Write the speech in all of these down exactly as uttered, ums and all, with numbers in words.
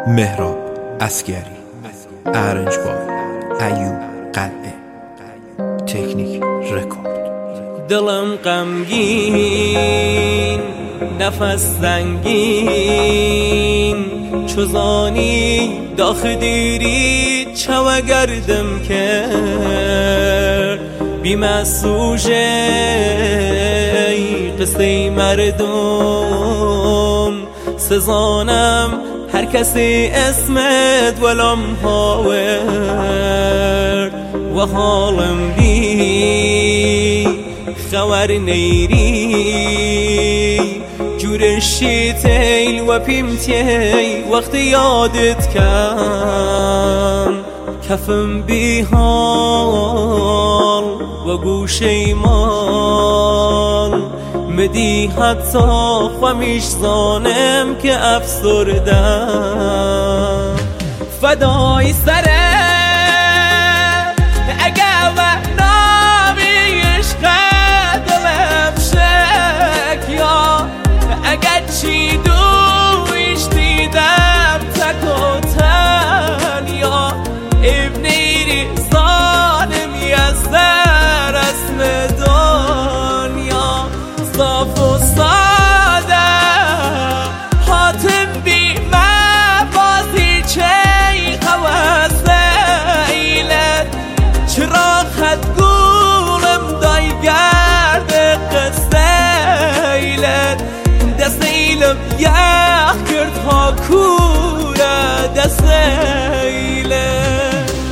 مهراب عسگری، ارنج بای ایوب قلعه، تکنیک رکورد. دلم غمگین، نفس سنگین، چوزانی داخ دیری چوا گردم کرد. بیم سوژه قصه مردم سزانم، هر کسی اسمت ولم هاورد. و حالم بی خبر نیری، جورشی تیل و پیمتی وقت یادت کن. کفم بی حال و گوشه مال، مدی حتی خمیش زانم که افسردم. فدای سره اگه و نامی عشق دلم شک، یا اگه چی دویش دیدم تک و تنیا. ابنیری ظالم یزدر اسم دنیا، صاف و ساده حاتم بی مبازی چه خواسته ایلت. چرا خد گولم دای گرد قصه ایلت. دست ایلم یخ کرد ها کوره دست ایلت.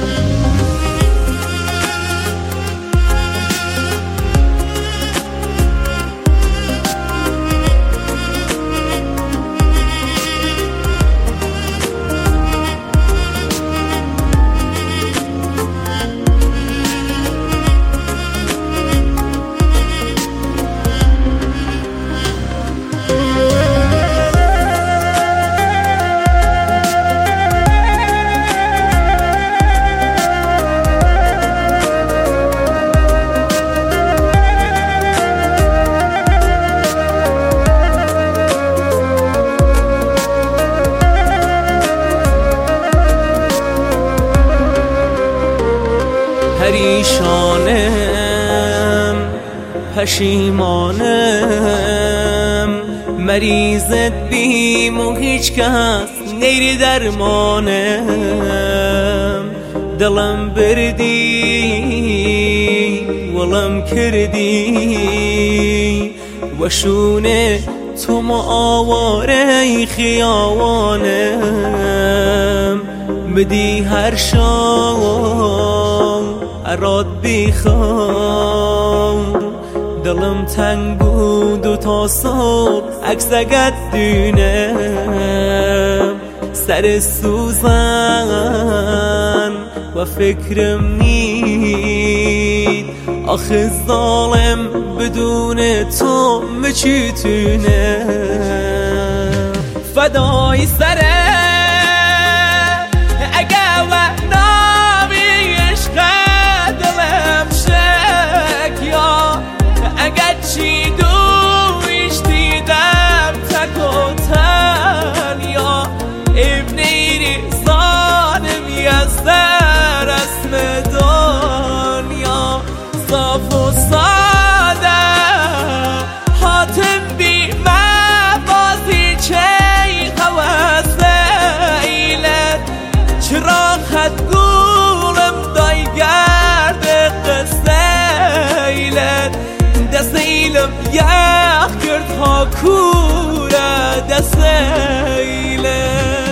پریشانم، پشیمانم، مریضت بیم و هیچ کس نیری درمانم. دلم بردی ولم کردی، و شونه تو ما آواره خیاوانم. بدی هر شام اراد بیخوام، دلم تنگ بود و تا صبح عکسگت دونم. سر سوزن و فکرم نید، آخه ظالم بدون تو مچیتونه. فدای سره اگه و نامی عشق دلم شک، یا اگه چی دویش دیدم تک و تنیا. ابنیری ظالم یزدر اسم دنیا، صاف و ساده حاتم بی مبازی چه خواسته ایلت. چرا خد گولم دای گرد قصه ایلت. دست ایلم یخ کرد ها کوره دست ایلت.